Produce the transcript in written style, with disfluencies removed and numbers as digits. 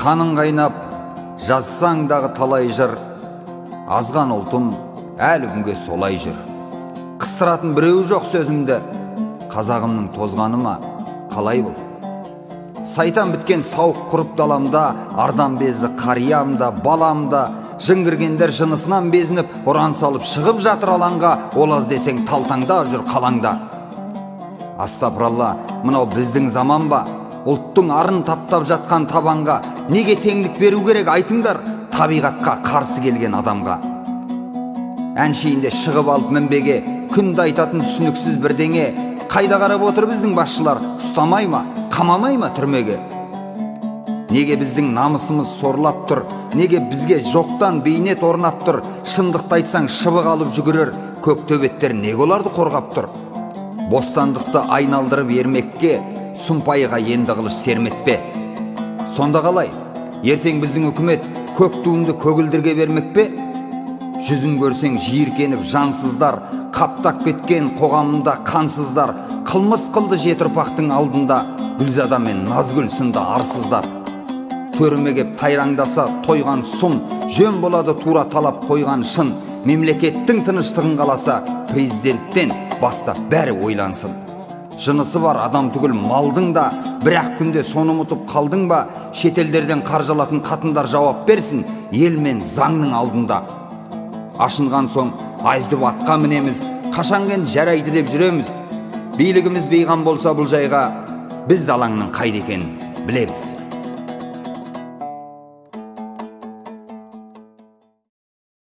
Қаның қайнап, жазсаң дағы талай жыр, азған ұлтым әлі күнге солай жүр. Қыстыратын біреу жоқ сөзімді, қазағымның тозғаны ма, қалай бұл? Сайтан біткен сауық құрып даламда, ардан безді қариямда, баламда, жын кіргендер жынысынан безініп, ұран салып шығып жатыр алаңға, олаз десең талтаңдап жүр қалаңда. Астапыралла, мынау біздің заман ба? Ұлттың арын таптап жатқан табанға неге теңдік беру керек айтыңдар, табиғатқа қарсы келген адамға. Әншейінде шығып алып мінбеге, күнді айтатын түсініксіз бірдеңе, қайда қарап отыр біздің басшылар, ұстамай ма, қамамай ма түрмеге? Неге біздің намысымыз сорлап тұр, неге бізге жоқтан бейнет орнап тұр, шындықты айтсаң шыбық алып жүгірер, көк төбеттер неге оларды қорғап тұр? Бостандықты айналдырып ермекке, сұмпайыға енді қылыш серметпе. Сонда қалай? Ертең біздің үкімет көк туынды көгілдірге бермек пе? Жүзін көрсең жиіркеніп жансыздар, қаптап кеткен қоғамында қансыздар, қылмыс қылды жеті ұрпақтың алдында, Гүлзада мен Назгүл сынды арсыздар. Төріме кеп тайраңдаса тойған сұм, жөн болады тура талап қойған шын. Мемлекеттің тыныштығын қаласа, президенттен бастап бәрі ойлансын. Жынысы бар адам түгіл малдың да, бірақ күнде соны ұмытып қалдың ба? Шетелдерден қаржылатын қатындар жауап берсін, ел мен заңның алдында. Ашынған соң айтып атқа мінеміз, қашанген жарайды деп жүреміз. Билігіміз бейған болса бұл жайға, біз далаңның қайда екенін білеміз.